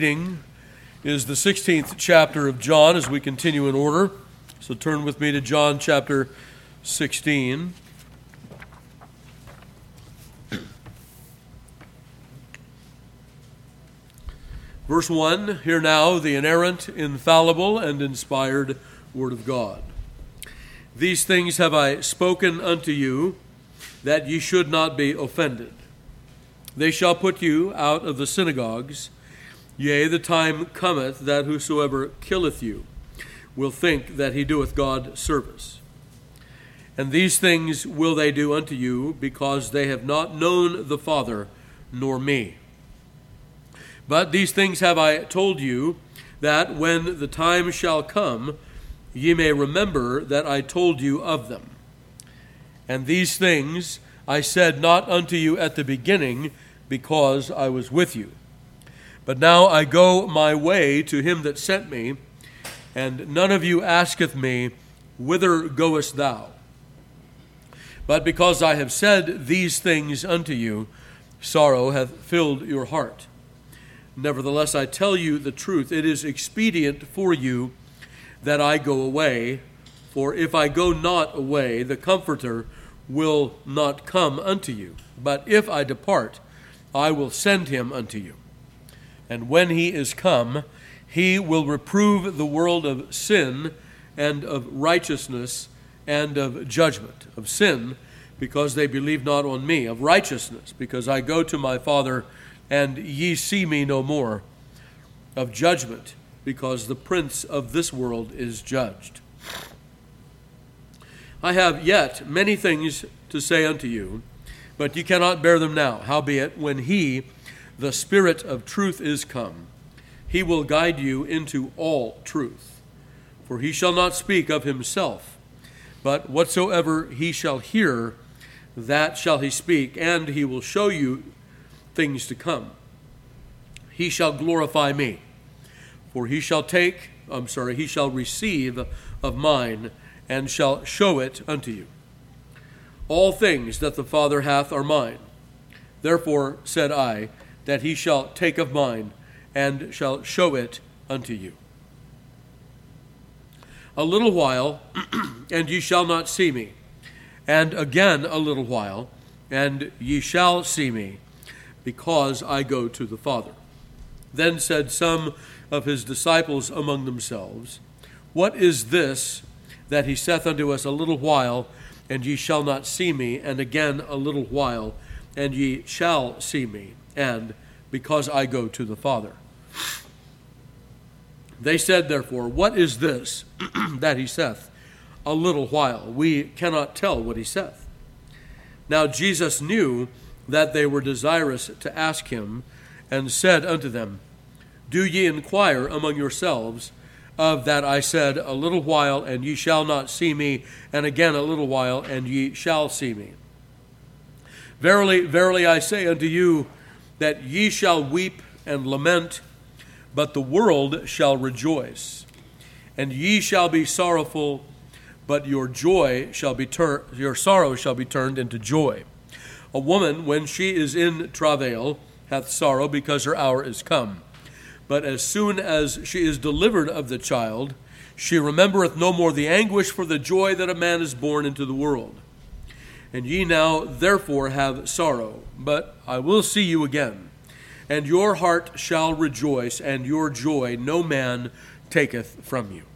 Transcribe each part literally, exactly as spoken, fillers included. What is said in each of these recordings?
Reading is the sixteenth chapter of John as we continue in order. So turn with me to John chapter sixteen. Verse one, hear now the inerrant, infallible, and inspired word of God. These things have I spoken unto you, that ye should not be offended. They shall put you out of the synagogues. Yea, the time cometh that whosoever killeth you will think that he doeth God service. And these things will they do unto you, because they have not known the Father nor me. But these things have I told you, that when the time shall come, ye may remember that I told you of them. And these things I said not unto you at the beginning, because I was with you. But now I go my way to him that sent me, and none of you asketh me, whither goest thou? But because I have said these things unto you, sorrow hath filled your heart. Nevertheless, I tell you the truth, it is expedient for you that I go away, for if I go not away, the Comforter will not come unto you. But if I depart, I will send him unto you. And when he is come, he will reprove the world of sin and of righteousness and of judgment. Of sin, because they believe not on me. Of righteousness, because I go to my Father, and ye see me no more. Of judgment, because the prince of this world is judged. I have yet many things to say unto you, but ye cannot bear them now. Howbeit, when he, the Spirit of truth, is come, he will guide you into all truth. For he shall not speak of himself, but whatsoever he shall hear, that shall he speak, and he will show you things to come. He shall glorify me, for he shall take, I'm sorry, he shall receive of mine, and shall show it unto you. All things that the Father hath are mine. Therefore said I, that he shall take of mine, and shall show it unto you. A little while, and ye shall not see me, and again a little while, and ye shall see me, because I go to the Father. Then said some of his disciples among themselves, What is this that he saith unto us, a little while, and ye shall not see me, and again a little while, and ye shall see me, and because I go to the Father? They said, therefore, What is this that he saith, a little while? We cannot tell what he saith. Now Jesus knew that they were desirous to ask him, and said unto them, Do ye inquire among yourselves of that I said, A little while, and ye shall not see me, and again a little while, and ye shall see me? Verily, verily, I say unto you, that ye shall weep and lament, but the world shall rejoice. And ye shall be sorrowful, but your joy shall be tur- your sorrow shall be turned into joy. A woman, when she is in travail, hath sorrow, because her hour is come. But as soon as she is delivered of the child, she remembereth no more the anguish for the joy that a man is born into the world. And ye now therefore have sorrow, but I will see you again, and your heart shall rejoice, and your joy no man taketh from you.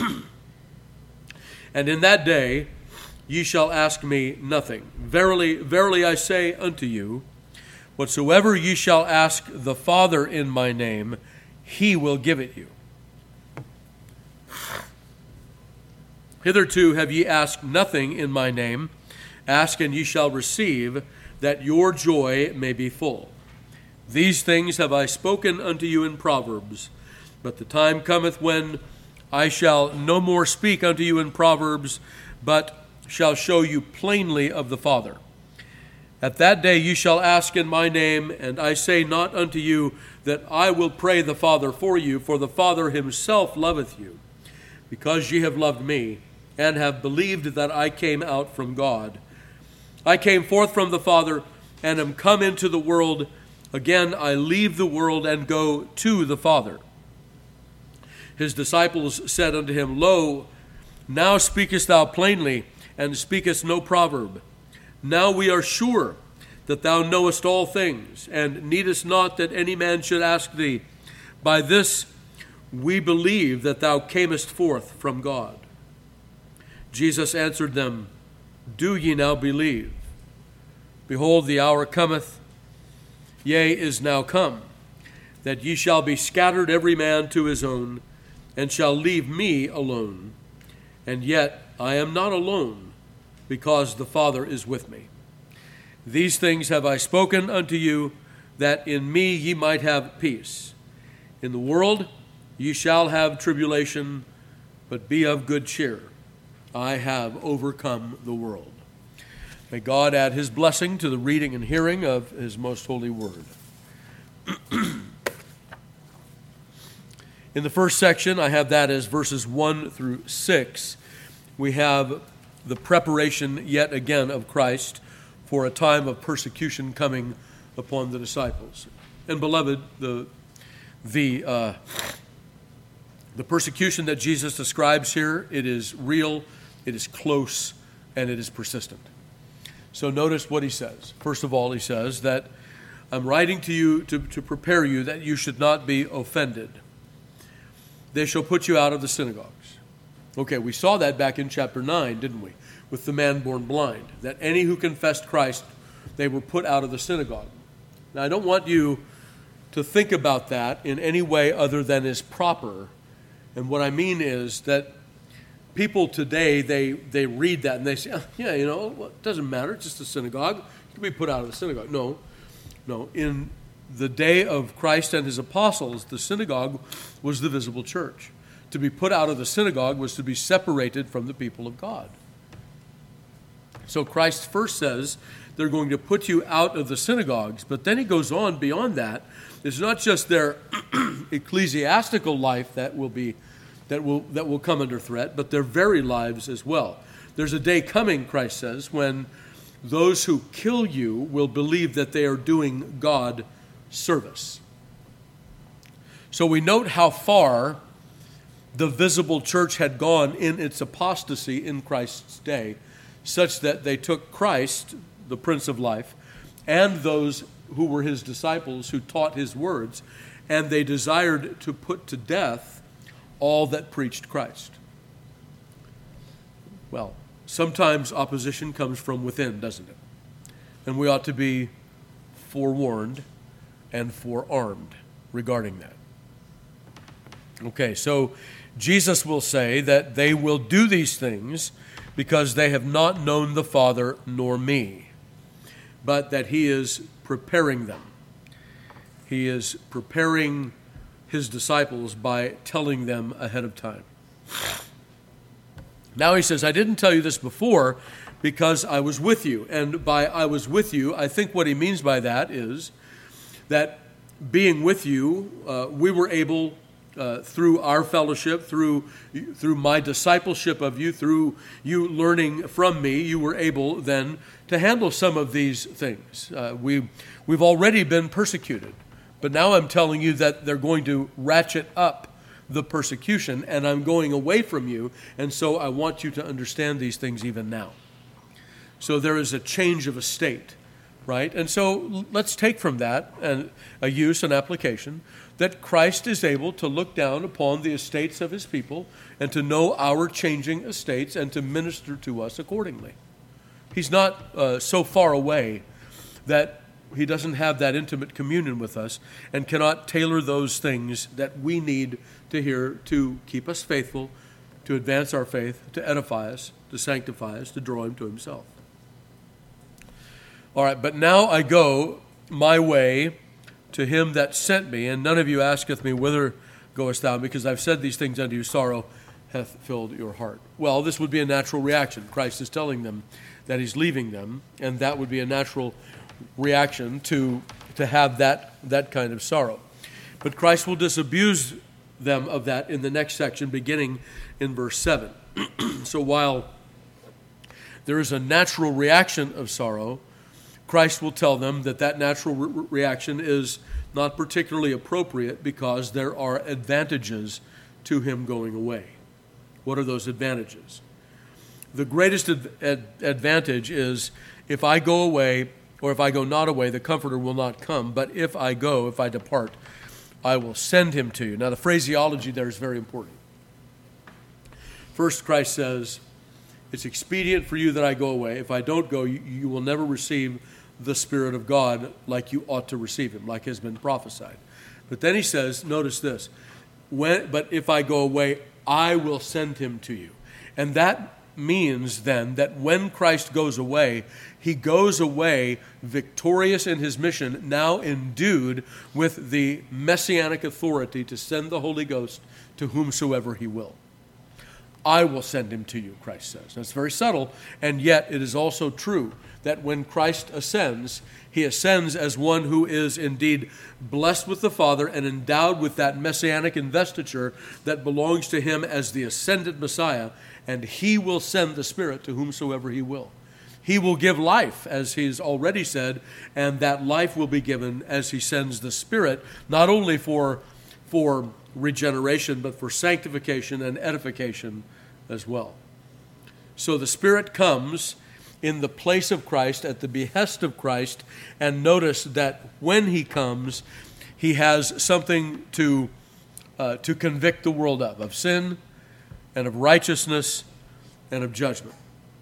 And in that day ye shall ask me nothing. Verily, verily, I say unto you, whatsoever ye shall ask the Father in my name, he will give it you. Hitherto have ye asked nothing in my name. Ask, and ye shall receive, that your joy may be full. These things have I spoken unto you in Proverbs, but the time cometh when I shall no more speak unto you in Proverbs, but shall show you plainly of the Father. At that day ye shall ask in my name, and I say not unto you that I will pray the Father for you, for the Father himself loveth you, because ye have loved me, and have believed that I came out from God. I came forth from the Father, and am come into the world. Again, I leave the world and go to the Father. His disciples said unto him, Lo, now speakest thou plainly, and speakest no proverb. Now we are sure that thou knowest all things, and needest not that any man should ask thee. By this we believe that thou camest forth from God. Jesus answered them, Do ye now believe? Behold, the hour cometh, yea, is now come, that ye shall be scattered every man to his own, and shall leave me alone. And yet I am not alone, because the Father is with me. These things have I spoken unto you, that in me ye might have peace. In the world ye shall have tribulation, but be of good cheer. I have overcome the world. May God add his blessing to the reading and hearing of his most holy word. In the first section, I have that as verses one through six. We have the preparation yet again of Christ for a time of persecution coming upon the disciples. And beloved, the the uh, the persecution that Jesus describes here, it is real, it is close, and it is persistent. So notice what he says. First of all, he says that I'm writing to you to, to prepare you that you should not be offended. They shall put you out of the synagogues. Okay, we saw that back in chapter nine, didn't we? With the man born blind, that any who confessed Christ, they were put out of the synagogue. Now, I don't want you to think about that in any way other than is proper. And what I mean is that people today, they, they read that and they say, oh, yeah, you know, well, it doesn't matter, it's just a synagogue. You can be put out of the synagogue. No, no. In the day of Christ and his apostles, the synagogue was the visible church. To be put out of the synagogue was to be separated from the people of God. So Christ first says they're going to put you out of the synagogues, but then he goes on beyond that. It's not just their ecclesiastical life that will be that will that will come under threat, but their very lives as well. There's a day coming, Christ says, when those who kill you will believe that they are doing God service. So we note how far the visible church had gone in its apostasy in Christ's day, such that they took Christ, the Prince of Life, and those who were his disciples who taught his words, and they desired to put to death all that preached Christ. Well, sometimes opposition comes from within, doesn't it? And we ought to be forewarned and forearmed regarding that. Okay, so Jesus will say that they will do these things because they have not known the Father nor me, but that he is preparing them. He is preparing his disciples by telling them ahead of time. Now he says, I didn't tell you this before because I was with you. And by I was with you, I think what he means by that is that being with you, uh, we were able, uh, through our fellowship, through through my discipleship of you, through you learning from me, you were able then to handle some of these things. Uh, we, we've already been persecuted, but now I'm telling you that they're going to ratchet up the persecution, and I'm going away from you, and so I want you to understand these things even now. So there is a change of estate, right? And so let's take from that an, a use, an application, that Christ is able to look down upon the estates of his people and to know our changing estates and to minister to us accordingly. He's not uh, so far away that he doesn't have that intimate communion with us and cannot tailor those things that we need to hear to keep us faithful, to advance our faith, to edify us, to sanctify us, to draw him to himself. All right, but now I go my way to him that sent me, and none of you asketh me, whither goest thou? Because I've said these things unto you, sorrow hath filled your heart. Well, this would be a natural reaction. Christ is telling them that he's leaving them, and that would be a natural reaction to, to have that, that kind of sorrow. But Christ will disabuse them of that in the next section, beginning in verse seven. So while there is a natural reaction of sorrow, Christ will tell them that that natural re- reaction is not particularly appropriate because there are advantages to him going away. What are those advantages? The greatest ad- ad- advantage is if I go away, or if I go not away, the Comforter will not come. But if I go, if I depart, I will send him to you. Now, the phraseology there is very important. First, Christ says, it's expedient for you that I go away. If I don't go, you, you will never receive the Spirit of God like you ought to receive him, like has been prophesied. But then he says, notice this, when, but if I go away, I will send him to you. And that means then that when Christ goes away, he goes away victorious in his mission, now endued with the messianic authority to send the Holy Ghost to whomsoever he will. I will send him to you, Christ says. That's very subtle, and yet it is also true that when Christ ascends, he ascends as one who is indeed blessed with the Father and endowed with that messianic investiture that belongs to him as the ascended Messiah, and he will send the Spirit to whomsoever he will. He will give life, as he's already said, and that life will be given as he sends the Spirit, not only for, for regeneration, but for sanctification and edification as well. So the Spirit comes in the place of Christ, at the behest of Christ, and notice that when he comes, he has something to, uh, to convict the world of, of sin and of righteousness and of judgment.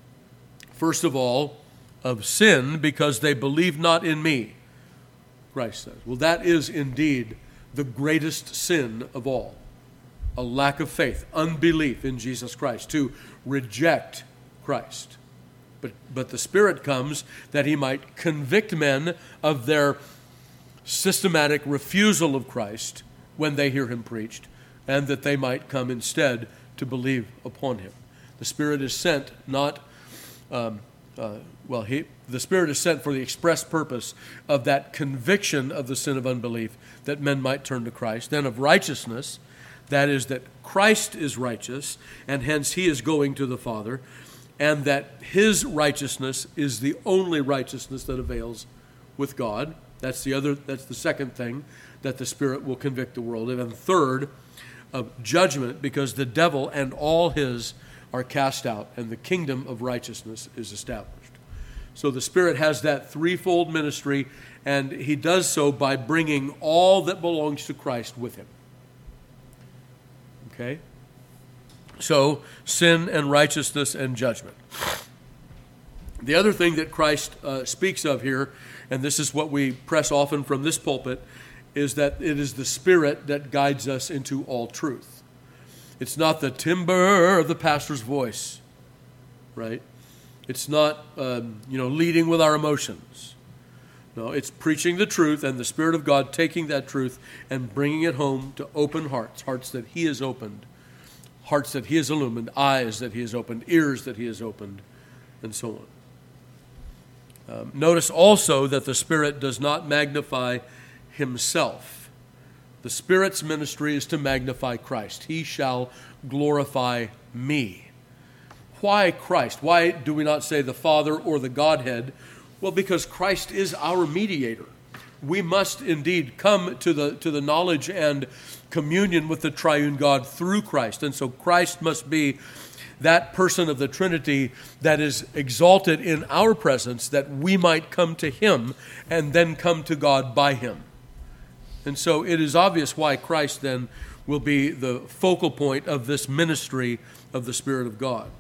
First of all, of sin, because they believe not in me, Christ says. Well, that is indeed the greatest sin of all. A lack of faith, unbelief in Jesus Christ, to reject Christ. But, but the Spirit comes that he might convict men of their systematic refusal of Christ when they hear him preached, and that they might come instead to believe upon him. The Spirit is sent not, um, uh, well, he, the Spirit is sent for the express purpose of that conviction of the sin of unbelief, that men might turn to Christ. Then of righteousness, that is that Christ is righteous, and hence he is going to the Father, and that his righteousness is the only righteousness that avails with God. That's the other, that's the second thing that the Spirit will convict the world of. And third, of judgment, because the devil and all his are cast out, and the kingdom of righteousness is established. So the Spirit has that threefold ministry, and he does so by bringing all that belongs to Christ with him. Okay? So, sin and righteousness and judgment. The other thing that Christ uh, speaks of here, and this is what we press often from this pulpit, is that it is the Spirit that guides us into all truth. It's not the timbre of the pastor's voice, right? It's not, um, you know, leading with our emotions. No, it's preaching the truth and the Spirit of God taking that truth and bringing it home to open hearts, hearts that he has opened, hearts that he has illumined, eyes that he has opened, ears that he has opened, and so on. Um, notice also that the Spirit does not magnify himself. The Spirit's ministry is to magnify Christ. He shall glorify me. Why Christ? Why do we not say the Father or the Godhead? Well, because Christ is our mediator. We must indeed come to the, to the knowledge and communion with the triune God through Christ. And so Christ must be that person of the Trinity that is exalted in our presence, that we might come to him and then come to God by him. And so it is obvious why Christ then will be the focal point of this ministry of the Spirit of God.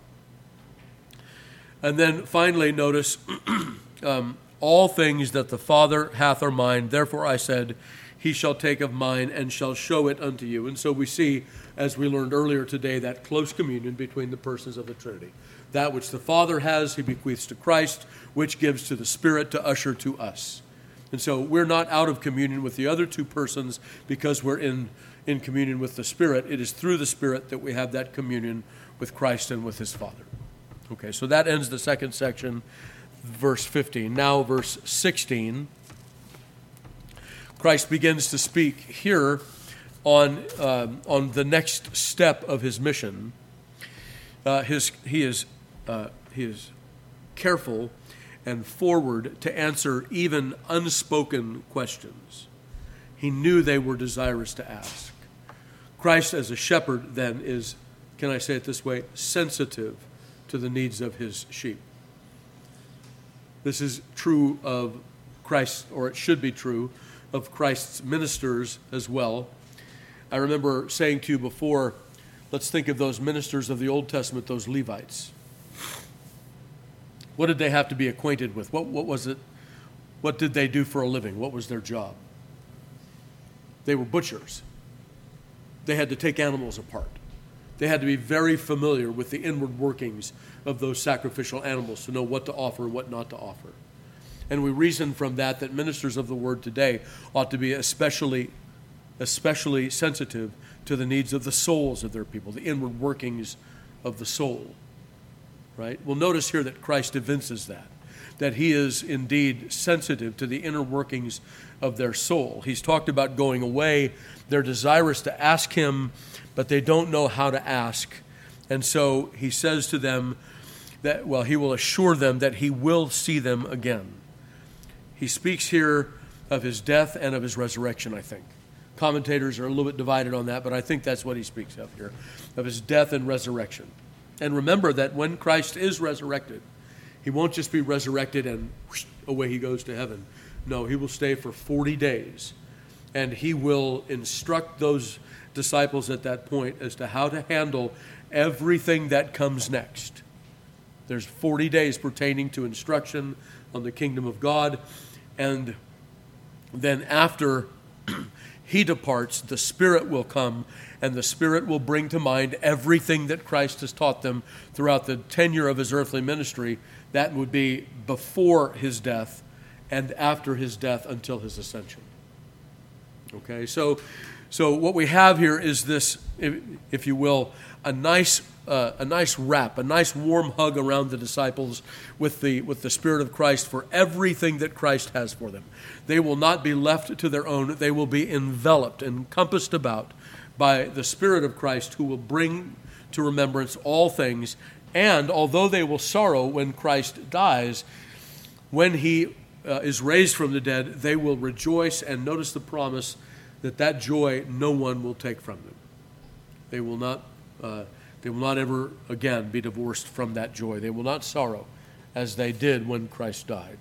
And then finally, notice, um, all things that the Father hath are mine, therefore I said, he shall take of mine and shall show it unto you. And so we see, as we learned earlier today, that close communion between the persons of the Trinity. That which the Father has, he bequeaths to Christ, which gives to the Spirit to usher to us. And so we're not out of communion with the other two persons because we're in, in communion with the Spirit. It is through the Spirit that we have that communion with Christ and with his Father. Okay, so that ends the second section, verse fifteen. Now, verse sixteen. Christ begins to speak here on, uh, on the next step of his mission. Uh, his, he, is, uh, he is careful and forward to answer even unspoken questions. He knew they were desirous to ask. Christ as a shepherd then is, can I say it this way, sensitive to the needs of his sheep. This is true of Christ, or it should be true of Christ's ministers as well. I remember saying to you before, let's think of those ministers of the Old Testament, those Levites. What did they have to be acquainted with? What, what was it? What did they do for a living? What was their job? They were butchers. They had to take animals apart. They had to be very familiar with the inward workings of those sacrificial animals to know what to offer and what not to offer. And we reason from that that ministers of the word today ought to be especially, especially sensitive to the needs of the souls of their people, the inward workings of the soul. Right? Well, notice here that Christ evinces that, that he is indeed sensitive to the inner workings of their soul. He's talked about going away. They're desirous to ask him, but they don't know how to ask. And so he says to them that, well, he will assure them that he will see them again. He speaks here of his death and of his resurrection, I think. Commentators are a little bit divided on that, but I think that's what he speaks of here, of his death and resurrection. And remember that when Christ is resurrected, he won't just be resurrected and whoosh, away he goes to heaven. No, he will stay for forty days, and he will instruct those disciples at that point as to how to handle everything that comes next. There's forty days pertaining to instruction on the kingdom of God, and then after he departs, the Spirit will come, and the Spirit will bring to mind everything that Christ has taught them throughout the tenure of his earthly ministry. That would be before his death and after his death until his ascension. Okay, so so what we have here is this, if, if you will, a nice uh, a nice wrap, a nice warm hug around the disciples with the with the Spirit of Christ for everything that Christ has for them. They will not be left to their own. They will be enveloped, encompassed about by the Spirit of Christ, who will bring to remembrance all things. And although they will sorrow when Christ dies, when he uh, is raised from the dead, they will rejoice. And notice the promise that that joy no one will take from them. They will not, uh, they will not ever again be divorced from that joy. They will not sorrow as they did when Christ died.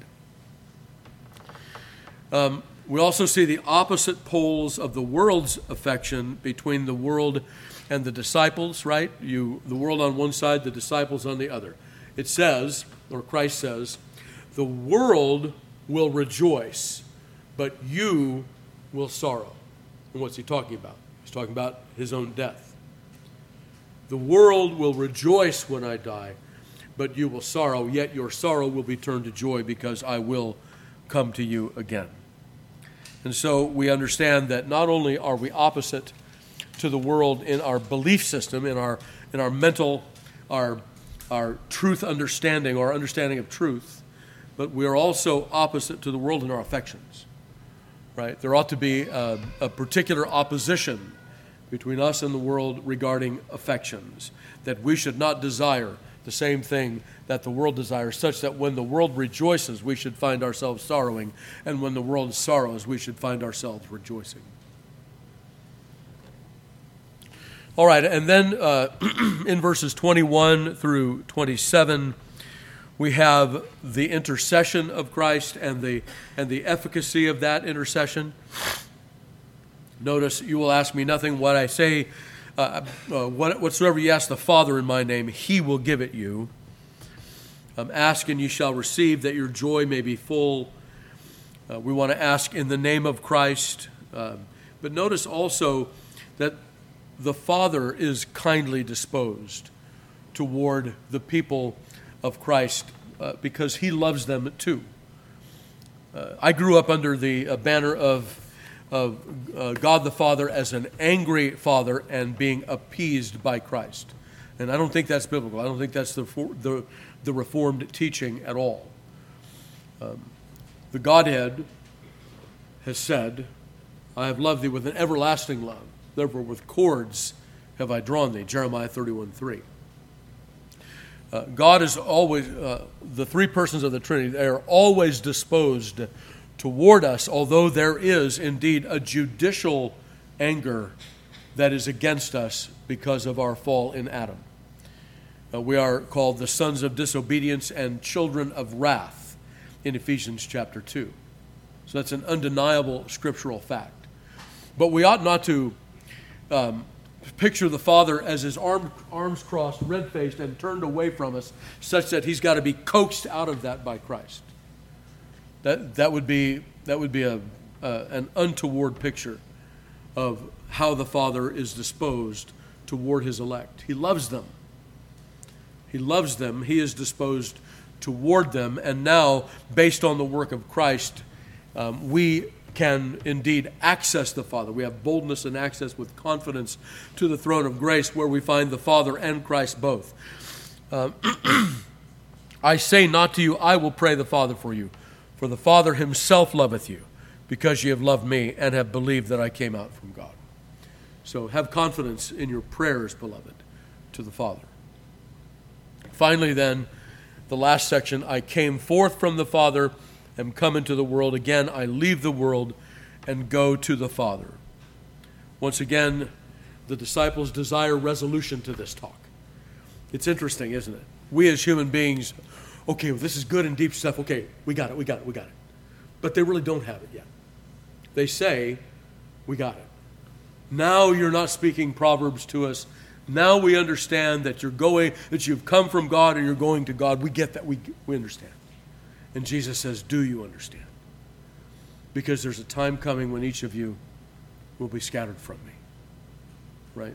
Um, we also see the opposite poles of the world's affection between the world and the disciples, right? You, the world on one side, the disciples on the other. It says, or Christ says, the world will rejoice, but you will sorrow. And what's he talking about? He's talking about his own death. The world will rejoice when I die, but you will sorrow, yet your sorrow will be turned to joy because I will come to you again. And so we understand that not only are we opposite to the world in our belief system, in our in our mental, our our truth understanding, our understanding of truth, but we are also opposite to the world in our affections. Right? There ought to be a, a particular opposition between us and the world regarding affections, that we should not desire the same thing that the world desires, such that when the world rejoices, we should find ourselves sorrowing, and when the world sorrows, we should find ourselves rejoicing. All right, and then uh, in verses twenty-one through twenty-seven, we have the intercession of Christ and the and the efficacy of that intercession. Notice, you will ask me nothing what I say, uh, uh, what, whatsoever you ask the Father in my name, he will give it you. Um, ask and you shall receive, that your joy may be full. Uh, we want to ask in the name of Christ. Uh, but notice also that the Father is kindly disposed toward the people of Christ uh, because he loves them too. Uh, I grew up under the uh, banner of, of uh, God the Father as an angry Father and being appeased by Christ. And I don't think that's biblical. I don't think that's the the, the Reformed teaching at all. Um, the Godhead has said, I have loved thee with an everlasting love. Therefore with cords have I drawn thee. Jeremiah thirty-one three. Uh, God is always, uh, the three persons of the Trinity, they are always disposed toward us, although there is indeed a judicial anger that is against us because of our fall in Adam. Uh, we are called the sons of disobedience and children of wrath in Ephesians chapter two. So that's an undeniable scriptural fact. But we ought not to um, picture the Father as his arm, arms crossed, red-faced, and turned away from us, such that he's got to be coaxed out of that by Christ. That that would be that would be a uh, an untoward picture of how the Father is disposed toward his elect. He loves them. He loves them. He is disposed toward them. And now, based on the work of Christ, um, we can indeed access the Father. We have boldness and access with confidence to the throne of grace, where we find the Father and Christ both. Uh, I say not to you, I will pray the Father for you, for the Father himself loveth you, because ye have loved me and have believed that I came out from God. So have confidence in your prayers, beloved, to the Father. Finally then, the last section, I came forth from the Father, am come into the world. Again, I leave the world and go to the Father. Once again, the disciples desire resolution to this talk. It's interesting, isn't it? We as human beings, okay, well, this is good and deep stuff. Okay, we got it, we got it, we got it. But they really don't have it yet. They say, we got it. Now you're not speaking Proverbs to us. Now we understand that you're going, that you've come from God and you're going to God. We get that. We, we understand. And Jesus says, do you understand? Because there's a time coming when each of you will be scattered from me. Right?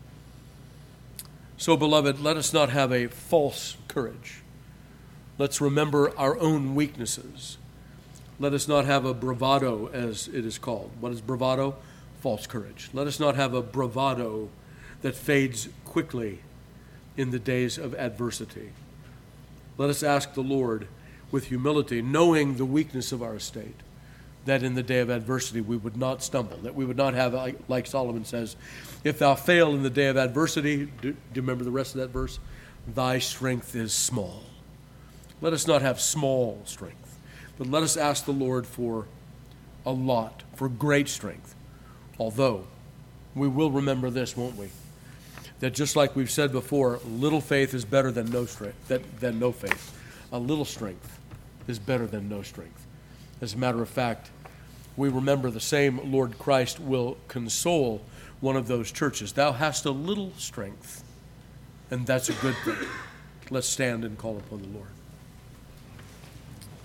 So, beloved, let us not have a false courage. Let's remember our own weaknesses. Let us not have a bravado, as it is called. What is bravado? False courage. Let us not have a bravado that fades quickly in the days of adversity. Let us ask the Lord with humility, knowing the weakness of our estate, that in the day of adversity we would not stumble, that we would not have, like Solomon says, if thou fail in the day of adversity, do, do you remember the rest of that verse? Thy strength is small. Let us not have small strength, but let us ask the Lord for a lot, for great strength. Although, we will remember this, won't we? That just like we've said before, little faith is better than no strength, than, than no faith. A little strength is better than no strength. As a matter of fact, we remember the same Lord Christ will console one of those churches. Thou hast a little strength, and that's a good thing. Let's stand and call upon the Lord.